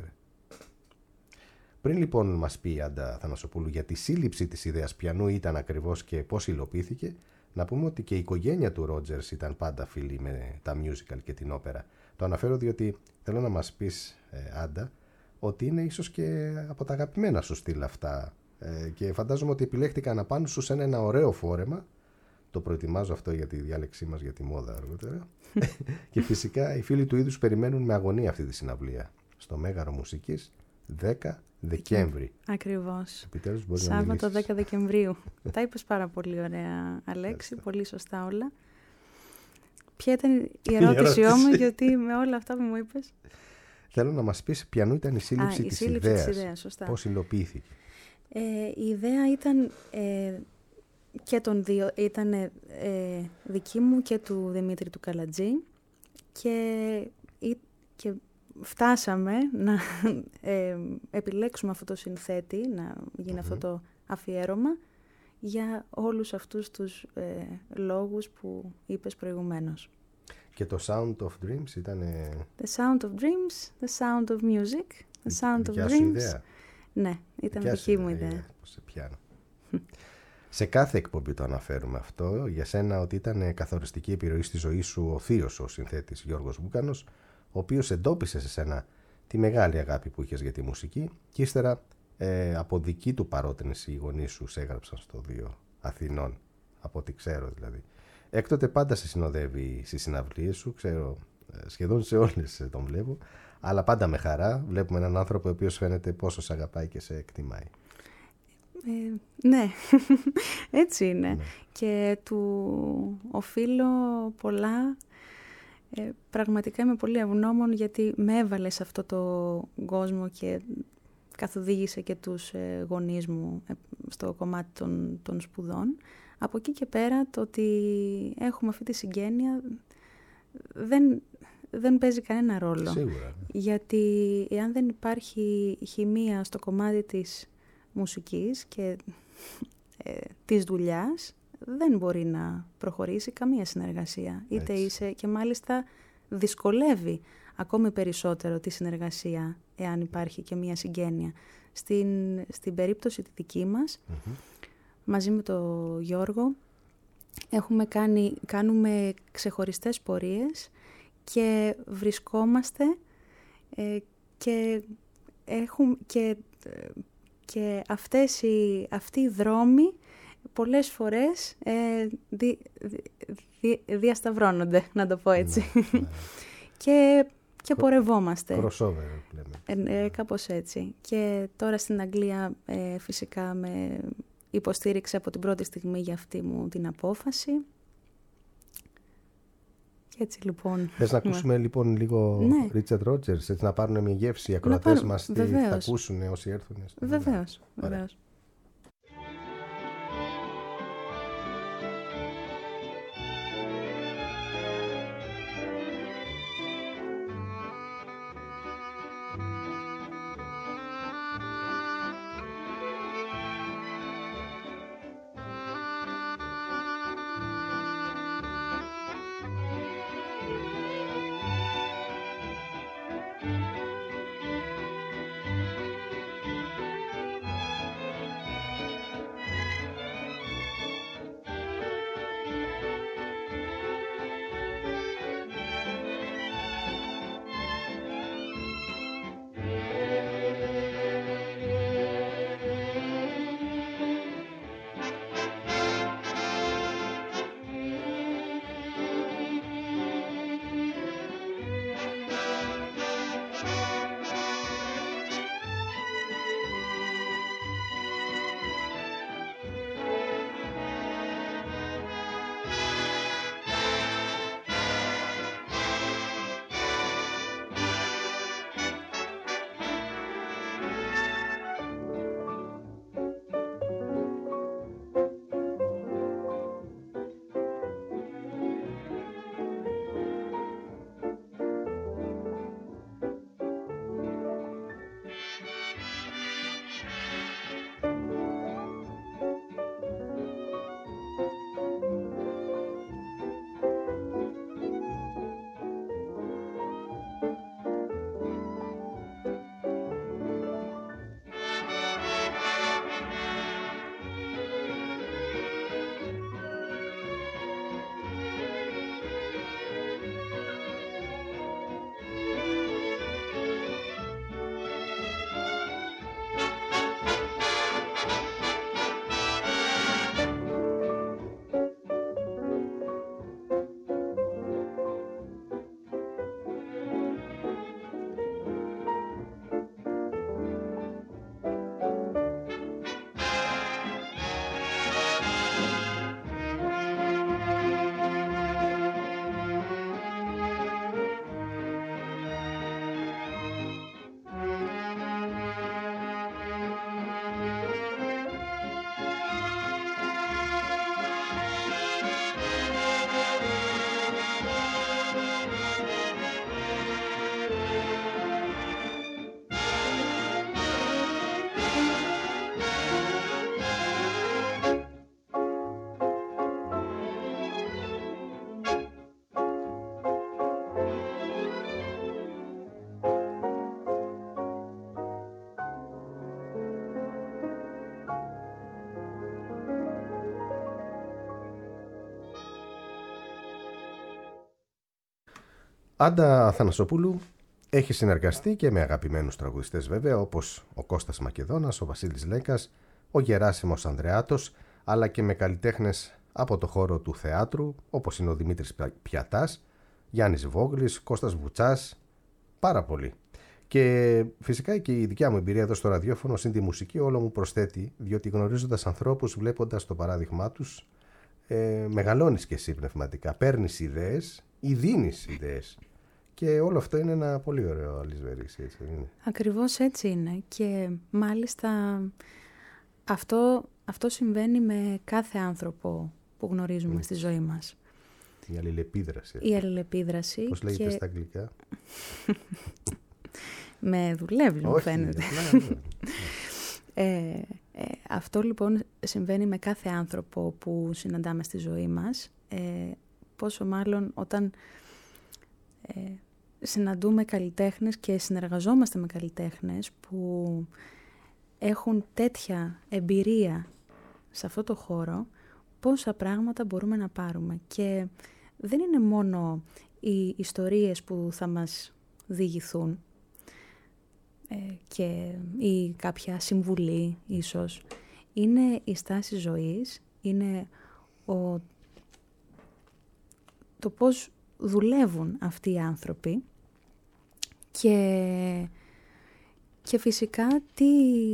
[SPEAKER 1] Πριν λοιπόν μας πει η Άντα Θανασοπούλου για τη σύλληψη της ιδέας πιανού ήταν ακριβώς και πώς υλοποιήθηκε, να πούμε ότι και η οικογένεια του Ρότζερς ήταν πάντα φίλη με τα musical και την όπερα. Το αναφέρω διότι θέλω να μας πεις, Άντα, ότι είναι ίσως και από τα αγαπημένα σου στυλ αυτά και φαντάζομαι ότι επιλέχτηκαν απάνω σου σε ένα ωραίο φόρεμα. Το προετοιμάζω αυτό για τη διάλεξή μας για τη μόδα αργότερα. Και φυσικά οι φίλοι του είδους περιμένουν με αγωνία αυτή τη συναυλία στο Μέγαρο Μουσικής 10 Δεκέμβρη.
[SPEAKER 4] Ακριβώς.
[SPEAKER 1] Επιτέλους μπορεί
[SPEAKER 4] Σάββατο 10 Δεκεμβρίου. Τα είπες πάρα πολύ ωραία, Αλέξη, πολύ σωστά όλα. Ποια ήταν η ερώτησή μου, γιατί με όλα αυτά που μου είπες?
[SPEAKER 1] Θέλω να μας πεις ποιανού ήταν η σύλληψη της ιδέας. Πώς υλοποιήθηκε?
[SPEAKER 4] Η ιδέα ήταν και των δύο, ήταν δική μου και του Δημήτρη του Καλατζή και φτάσαμε να επιλέξουμε αυτό το συνθέτη, να γίνει αυτό το αφιέρωμα για όλους αυτούς τους λόγους που είπες προηγουμένως.
[SPEAKER 1] Και το Sound of Dreams ήταν...
[SPEAKER 4] The Sound of Dreams, The Sound of Music, The Sound of Dreams.
[SPEAKER 1] Ιδέα.
[SPEAKER 4] Ναι, ήταν δική μου ιδέα.
[SPEAKER 1] Σε πιάνω. Σε κάθε εκπομπή το αναφέρουμε αυτό. Για σένα ότι ήταν καθοριστική επιρροή στη ζωή σου ο θείος ο συνθέτης Γιώργος Βούκανος, ο οποίος εντόπισε σε σένα τη μεγάλη αγάπη που είχες για τη μουσική και ύστερα από δική του παρότρινση οι γονείς σου σε έγραψαν στο 2 Αθηνών, από ό,τι ξέρω δηλαδή. Έκτοτε πάντα σε συνοδεύει στις συναυλίες σου, ξέρω σχεδόν σε όλες τον βλέπω, αλλά πάντα με χαρά βλέπουμε έναν άνθρωπο ο οποίος φαίνεται πόσο σε αγαπάει και σε εκτιμάει.
[SPEAKER 4] Ναι, έτσι είναι. Ναι. Και του οφείλω πολλά. Πραγματικά είμαι πολύ ευγνώμων γιατί με έβαλε σε αυτό το κόσμο και καθοδήγησε και τους γονείς μου στο κομμάτι των σπουδών. Από εκεί και πέρα το ότι έχουμε αυτή τη συγγένεια δεν παίζει κανένα ρόλο.
[SPEAKER 1] Σίγουρα.
[SPEAKER 4] Γιατί εάν δεν υπάρχει χημεία στο κομμάτι της μουσικής και της δουλειάς, δεν μπορεί να προχωρήσει καμία συνεργασία. Είτε είσαι, και μάλιστα δυσκολεύει ακόμη περισσότερο τη συνεργασία εάν υπάρχει και μία συγγένεια. Στην περίπτωση τη δική μας, μαζί με τον Γιώργο, κάνουμε ξεχωριστές πορείες και βρισκόμαστε και αυτοί οι δρόμοι πολλές φορές διασταυρώνονται, να το πω έτσι. Ναι. και πορευόμαστε.
[SPEAKER 1] Crossover λέμε.
[SPEAKER 4] Κάπως έτσι. Και τώρα στην Αγγλία φυσικά με υποστήριξε από την πρώτη στιγμή για αυτή μου την απόφαση. Και έτσι λοιπόν.
[SPEAKER 1] Θες να ακούσουμε λοιπόν λίγο Richard Rogers, έτσι να πάρουν μια γεύση οι ακροατές μας, τι θα ακούσουν όσοι έρθουν.
[SPEAKER 4] Βεβαίως.
[SPEAKER 1] Άντα Αθανασοπούλου έχει συνεργαστεί και με αγαπημένους τραγουδιστές βέβαια, όπως ο Κώστας Μακεδόνας, ο Βασίλης Λέκας, ο Γεράσιμος Ανδρεάτος, αλλά και με καλλιτέχνες από το χώρο του θεάτρου, όπως είναι ο Δημήτρης Πιατάς, Γιάννης Βόγλης, Κώστας Βουτσάς, πάρα πολύ. Και φυσικά και η δικιά μου εμπειρία εδώ στο ραδιόφωνο, συν τη μουσική, όλο μου προσθέτει, διότι γνωρίζοντας ανθρώπους, βλέποντας το παράδειγμά τους, μεγαλώνεις και εσύ πνευματικά, παίρνεις ιδέες ή δίνεις ιδέες. Και όλο αυτό είναι ένα πολύ ωραίο αλυσβερίσι, έτσι δεν είναι?
[SPEAKER 4] Ακριβώς έτσι είναι. Και μάλιστα αυτό συμβαίνει με κάθε άνθρωπο που γνωρίζουμε στη ζωή μας.
[SPEAKER 1] Η αλληλεπίδραση.
[SPEAKER 4] Η αλληλεπίδραση.
[SPEAKER 1] Πώς λέγεται στα αγγλικά?
[SPEAKER 4] Με δουλεύει, μου φαίνεται. Αυτό λοιπόν συμβαίνει με κάθε άνθρωπο που συναντάμε στη ζωή μας. Πόσο μάλλον όταν συναντούμε καλλιτέχνες και συνεργαζόμαστε με καλλιτέχνες που έχουν τέτοια εμπειρία σε αυτό το χώρο, πόσα πράγματα μπορούμε να πάρουμε. Και δεν είναι μόνο οι ιστορίες που θα μας διηγηθούν ή κάποια συμβουλή ίσως. Είναι η στάση ζωής, είναι το πώς δουλεύουν αυτοί οι άνθρωποι και φυσικά τι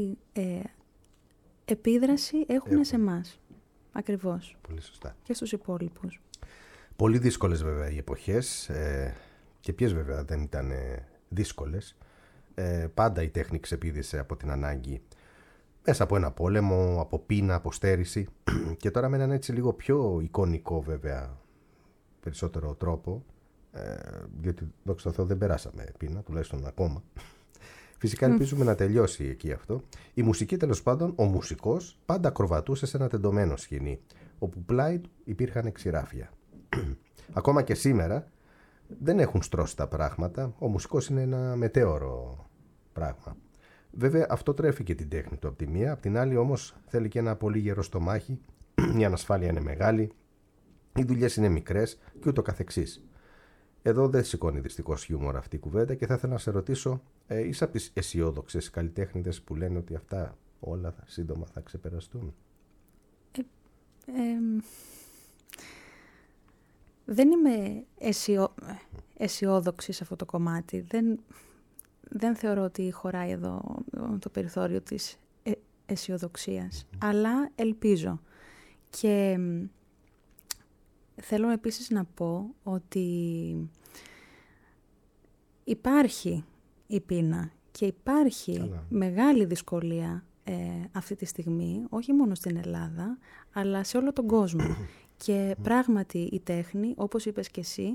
[SPEAKER 4] επίδραση έχουν σε εμάς. Ακριβώς.
[SPEAKER 1] Πολύ σωστά.
[SPEAKER 4] Και στους υπόλοιπους.
[SPEAKER 1] Πολύ δύσκολες βέβαια οι εποχές και ποιες βέβαια δεν ήταν δύσκολες. Πάντα η τέχνη ξεπήδησε από την ανάγκη μέσα από ένα πόλεμο, από πείνα, από στέρηση και τώρα με έναν έτσι λίγο πιο εικονικό βέβαια περισσότερο τρόπο, διότι δόξα τω Θεώ δεν περάσαμε πείνα, τουλάχιστον ακόμα. Φυσικά ελπίζουμε να τελειώσει εκεί αυτό. Η μουσική τέλος πάντων, ο μουσικός πάντα ακροβατούσε σε ένα τεντωμένο σκηνή, όπου πλάι του υπήρχαν ξηράφια. Ακόμα και σήμερα δεν έχουν στρώσει τα πράγματα, ο μουσικός είναι ένα μετέωρο πράγμα. Βέβαια αυτό τρέφει και την τέχνη του από τη μία, από την άλλη όμως θέλει και ένα πολύ γερό στομάχι, η ανασφάλεια είναι μεγάλη, οι δουλειές είναι μικρές και ούτω καθεξής. Εδώ δεν σηκώνει δυστυχώς χιούμορ αυτή η κουβέντα και θα ήθελα να σε ρωτήσω, είσαι από τις αισιόδοξες καλλιτέχνηδες που λένε ότι αυτά όλα σύντομα θα ξεπεραστούν?
[SPEAKER 4] Δεν είμαι αισιόδοξη σε αυτό το κομμάτι. Δεν θεωρώ ότι χωράει εδώ το περιθώριο της αισιοδοξίας. Αλλά ελπίζω. Και θέλω επίσης να πω ότι υπάρχει η πείνα και υπάρχει μεγάλη δυσκολία αυτή τη στιγμή, όχι μόνο στην Ελλάδα, αλλά σε όλο τον κόσμο. Και πράγματι η τέχνη, όπως είπες και εσύ,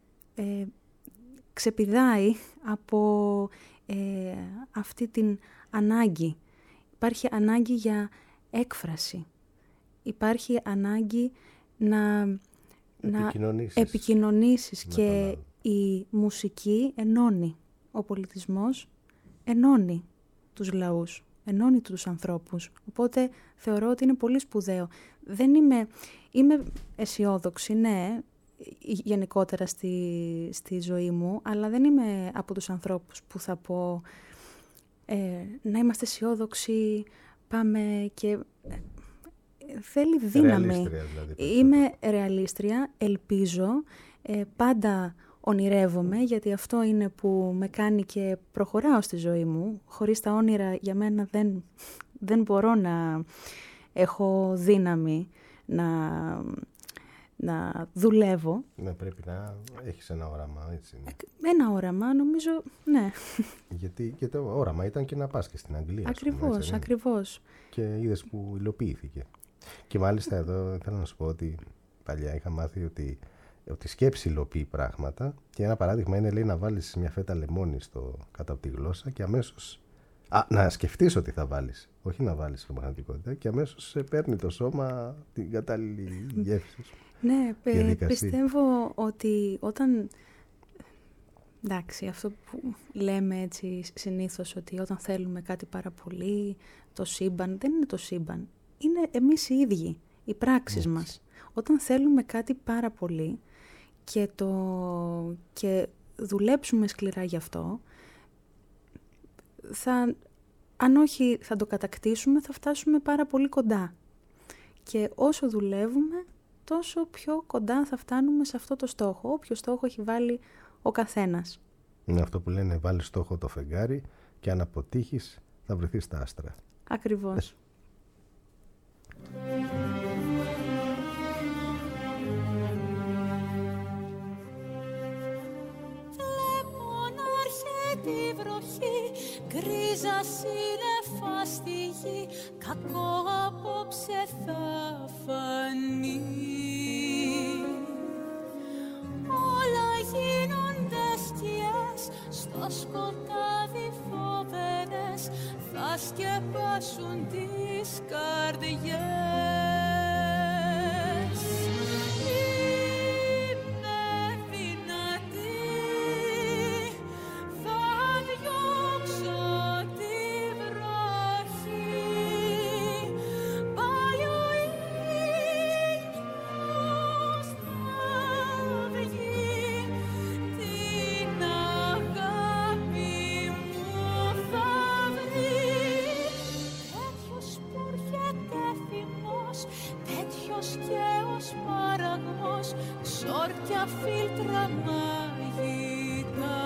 [SPEAKER 4] ξεπηδάει από αυτή την ανάγκη. Υπάρχει ανάγκη για έκφραση. Υπάρχει ανάγκη να επικοινωνήσεις και η μουσική ενώνει. Ο πολιτισμός ενώνει τους λαούς, ενώνει τους ανθρώπους. Οπότε θεωρώ ότι είναι πολύ σπουδαίο. Είμαι αισιόδοξη, ναι, γενικότερα στη ζωή μου, αλλά δεν είμαι από τους ανθρώπους που θα πω να είμαστε αισιόδοξοι, πάμε και... Θέλει δύναμη. Δηλαδή, είμαι ρεαλίστρια, ελπίζω, πάντα ονειρεύομαι, γιατί αυτό είναι που με κάνει και προχωράω στη ζωή μου. Χωρίς τα όνειρα για μένα δεν μπορώ να έχω δύναμη να δουλεύω.
[SPEAKER 1] Ναι, πρέπει να έχεις ένα όραμα, έτσι.
[SPEAKER 4] Ένα όραμα, νομίζω, ναι.
[SPEAKER 1] Γιατί και το όραμα ήταν και να πας και στην Αγγλία.
[SPEAKER 4] Ακριβώς, έτσι, ακριβώς.
[SPEAKER 1] Και είδες που υλοποιήθηκε. Και μάλιστα εδώ θέλω να σου πω ότι παλιά είχα μάθει ότι σκέψη υλοποιεί πράγματα και ένα παράδειγμα είναι, λέει, να βάλεις μια φέτα λεμόνι κάτω από τη γλώσσα και αμέσως να σκεφτείς ότι θα βάλεις, όχι να βάλεις στην πραγματικότητα, και αμέσως παίρνει το σώμα την κατάλληλη γεύση.
[SPEAKER 4] Ναι, πιστεύω ότι όταν... Εντάξει, αυτό που λέμε έτσι συνήθως, ότι όταν θέλουμε κάτι πάρα πολύ, το σύμπαν δεν είναι το σύμπαν. Είναι εμείς οι ίδιοι, οι πράξεις μας. Όταν θέλουμε κάτι πάρα πολύ και δουλέψουμε σκληρά γι' αυτό, αν όχι θα το κατακτήσουμε, θα φτάσουμε πάρα πολύ κοντά. Και όσο δουλεύουμε, τόσο πιο κοντά θα φτάνουμε σε αυτό το στόχο, όποιο στόχο έχει βάλει ο καθένας.
[SPEAKER 1] Είναι αυτό που λένε, βάλει στόχο το φεγγάρι και αν αποτύχεις θα βρεθείς στα άστρα.
[SPEAKER 4] Ακριβώς.
[SPEAKER 5] Τη βροχή, γκρίζα σύννεφα στη γη, κακό απόψε θα φανεί. Όλα γίνονται σκιές, στο σκοτάδι φοβερές, θα σκεπάσουν τις καρδιές. Ξόρκια φίλτρα μαγικά,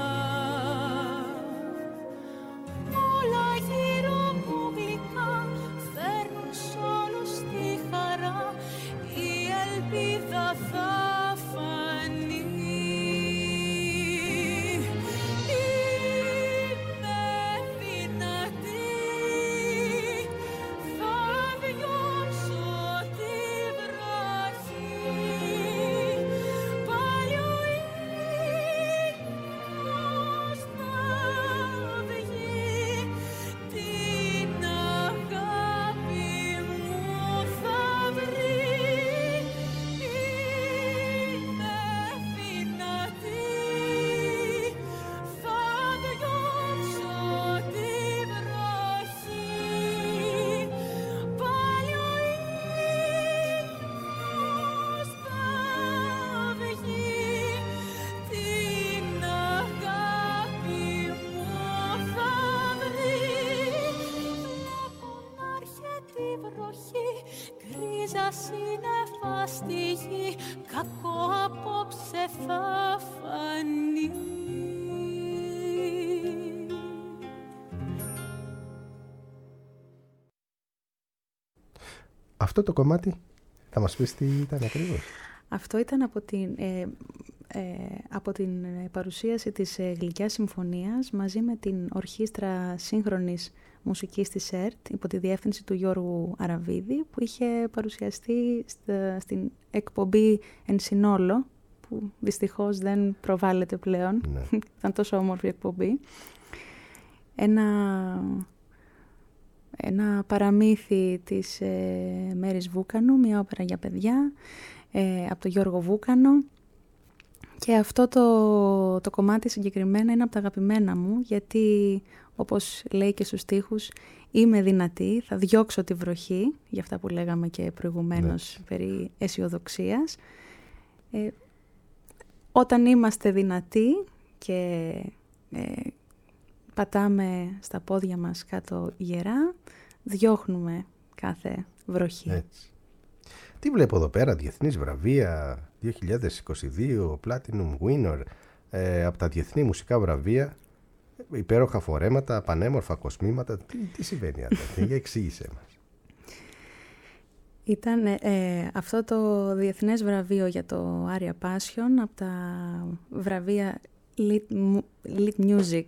[SPEAKER 5] όλα γύρω μου γλυκά, φέρνουν σ' όλους τη χαρά, η ελπίδα θα φανεί. Είμαι δυνατή, θα διώξω τη βροχή. Σύννεφα στη γη, κακό απόψε θα φανεί.
[SPEAKER 1] Αυτό το κομμάτι θα μας πεις τι ήταν ακριβώς?
[SPEAKER 4] Αυτό ήταν από την παρουσίαση της Γλυκιάς Συμφωνίας μαζί με την Ορχήστρα Σύγχρονης Μουσικής της ΕΡΤ υπό τη διεύθυνση του Γιώργου Αραβίδη, που είχε παρουσιαστεί στην εκπομπή Εν Συνόλο, που δυστυχώς δεν προβάλλεται πλέον.
[SPEAKER 1] Ναι.
[SPEAKER 4] Ήταν τόσο όμορφη εκπομπή. Ένα παραμύθι της Μέρης Βούκανου, μια όπερα για παιδιά, από τον Γιώργο Βούκανο. Και αυτό το κομμάτι συγκεκριμένα είναι από τα αγαπημένα μου, γιατί όπως λέει και στους στίχους, είμαι δυνατή, θα διώξω τη βροχή, για αυτά που λέγαμε και προηγουμένως περί αισιοδοξίας. Όταν είμαστε δυνατοί και πατάμε στα πόδια μας κάτω γερά, διώχνουμε κάθε βροχή.
[SPEAKER 1] Έτσι. Τι βλέπω εδώ πέρα, διεθνής βραβεία 2022, Platinum Winner, από τα διεθνή μουσικά βραβεία, υπέροχα φορέματα, πανέμορφα κοσμήματα. Τι συμβαίνει, Άντα, για εξήγησέ μας.
[SPEAKER 4] Ήταν αυτό το διεθνές βραβείο για το Aria Passion από τα βραβεία Lit Music,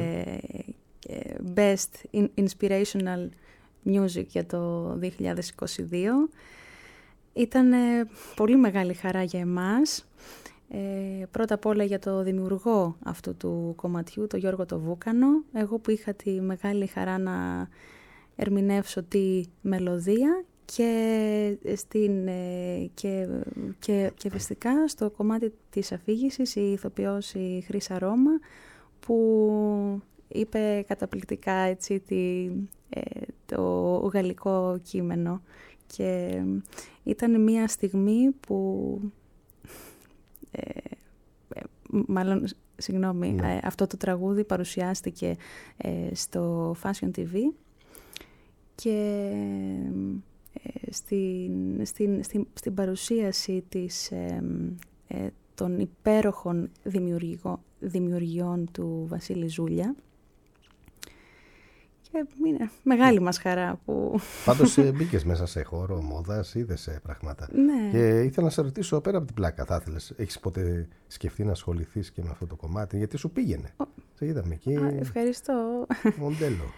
[SPEAKER 4] Best Inspirational Music για το 2022. Ήταν πολύ μεγάλη χαρά για εμάς. Πρώτα απ' όλα για το δημιουργό αυτού του κομματιού, το Γιώργο το Βούκανο. Εγώ που είχα τη μεγάλη χαρά να ερμηνεύσω τη μελωδία και φυσικά στο κομμάτι της αφήγησης η ηθοποιός η Χρύσα Ρώμα, που είπε καταπληκτικά έτσι το γαλλικό κείμενο. Και ήταν μια στιγμή που μάλλον Συγγνώμη, αυτό το τραγούδι παρουσιάστηκε στο Fashion TV και στην παρουσίαση των υπέροχων δημιουργιών του Βασίλη Ζούλια. Και είναι μεγάλη μας χαρά που...
[SPEAKER 1] Πάντως μπήκες μέσα σε χώρο μόδας, είδες πράγματα.
[SPEAKER 4] Ναι.
[SPEAKER 1] Και ήθελα να σε ρωτήσω, πέρα από την πλάκα, θα ήθελες, έχεις ποτέ σκεφτεί να ασχοληθείς και με αυτό το κομμάτι, γιατί σου πήγαινε. Σε είδαμε εκεί.
[SPEAKER 4] Ευχαριστώ.
[SPEAKER 1] Μοντέλο.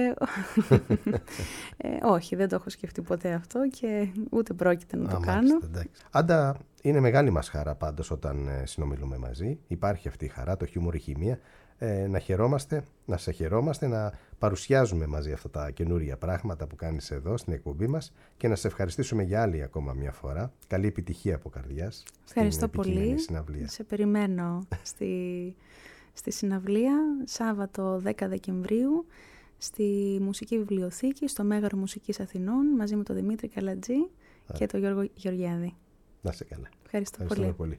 [SPEAKER 4] Όχι, δεν το έχω σκεφτεί ποτέ αυτό και ούτε πρόκειται να το κάνω.
[SPEAKER 1] Άντα, είναι μεγάλη μας χαρά πάντως όταν συνομιλούμε μαζί. Υπάρχει αυτή η χαρά, το χιούμορ, η χημεία. Να σε χαιρόμαστε, να παρουσιάζουμε μαζί αυτά τα καινούργια πράγματα που κάνεις εδώ στην εκπομπή μας και να σε ευχαριστήσουμε για άλλη ακόμα μια φορά. Καλή επιτυχία από καρδιάς.
[SPEAKER 4] Ευχαριστώ πολύ.
[SPEAKER 1] Συναυλία.
[SPEAKER 4] Σε περιμένω στη συναυλία Σάββατο 10 Δεκεμβρίου στη Μουσική Βιβλιοθήκη, στο Μέγαρο Μουσικής Αθηνών, μαζί με τον Δημήτρη Καλατζή και τον Γιώργο Γεωργιάδη.
[SPEAKER 1] Να σε καλά.
[SPEAKER 4] Ευχαριστώ πολύ.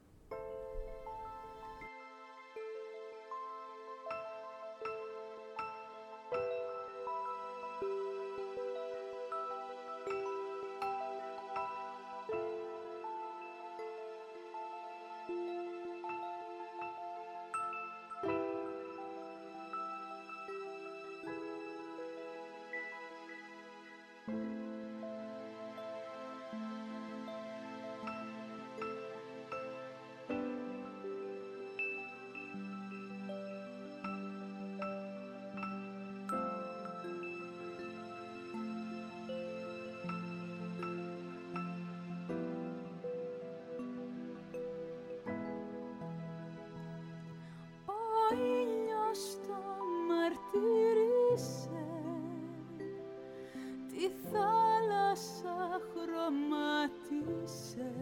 [SPEAKER 5] Τη θάλασσα χρωμάτισε,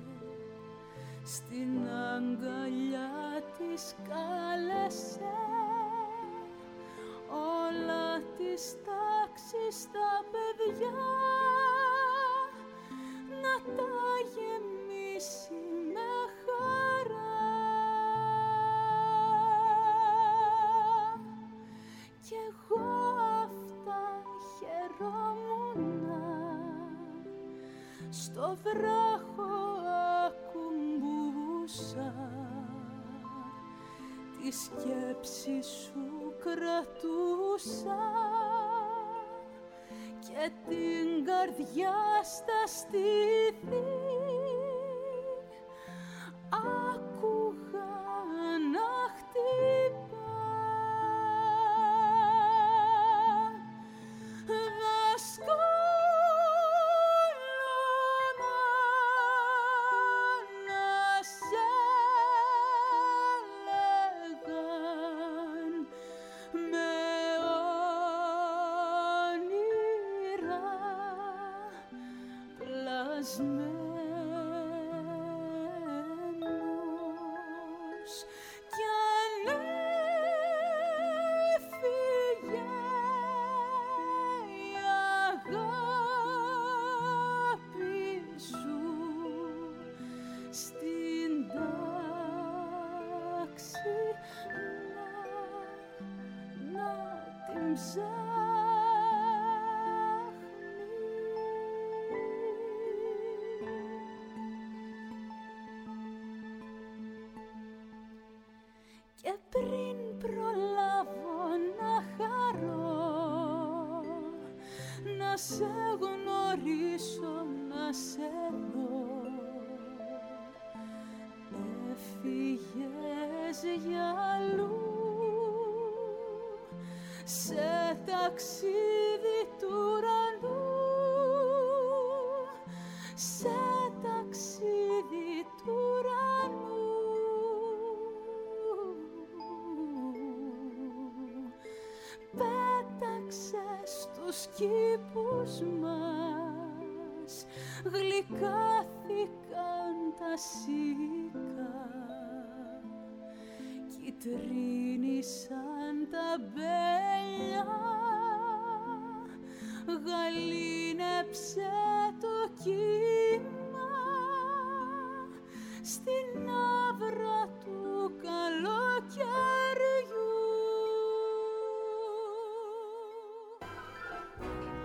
[SPEAKER 5] στην αγκαλιά της κάλεσε όλα της τάξης τα παιδιά να τα γεμίσει με χαρά. Κι εγώ αυτά χαιρόμουνα, στο βράχο ακουμπούσα, τη σκέψη σου κρατούσα και την καρδιά στα στήθη άκουγα να χτυπά. Και πριν προλάβω να χαρώ, να σε γνωρίσω, να σε δω, έφυγες για αλλού σε ταξίδι του ουρανού, σε ταξίδι του ουρανού. Πέταξες τους κήπους μας, γλυκάθηκαν τα σίκα, κυτρίνησαν τα μπέλια, γαλήνεψε το κύμα στην άβρα του καλό.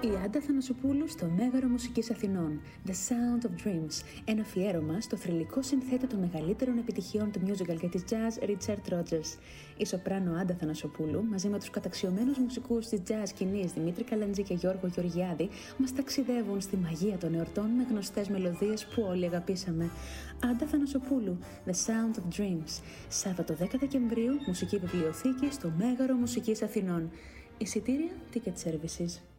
[SPEAKER 3] Η Άντα Θανασοπούλου στο Μέγαρο Μουσικής Αθηνών, The Sound of Dreams, ένα αφιέρωμα στο θρυλικό συνθέτη των μεγαλύτερων επιτυχιών του musical και της jazz Richard Rogers. Η σοπράνο Άντα Θανασοπούλου, μαζί με τους καταξιωμένους μουσικούς της jazz σκηνής Δημήτρη Καλαντζή και Γιώργο Γεωργιάδη, μας ταξιδεύουν στη μαγεία των εορτών με γνωστές μελωδίες που όλοι αγαπήσαμε. Άντα Θανασοπούλου, The Sound of Dreams, Σάββατο 10 Δεκεμβρίου, Μουσική Βιβλιοθήκη στο Μέγαρο Μουσικής Αθηνών. Εισιτήρια Ticket Services.